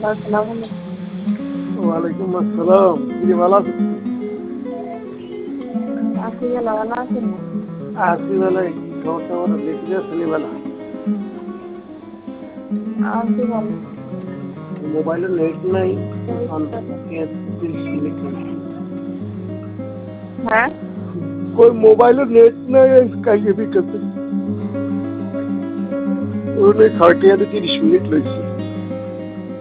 আসসালামু আলাইকুম। ওয়ালাইকুম আসসালাম। কি রে, ভালো আছিস? আছি ভালো, ভালো আছেন? আছি বেলায় খবর টবর লিখে আসলি বেলা। আছি ভালো। মোবাইলে নেট নাই, এই তো। 30 মিনিট হয়েছে। হ্যাঁ, কই মোবাইলে নেট নাই কাইয়ে বিকেতে ওই 30 মিনিট লইছে।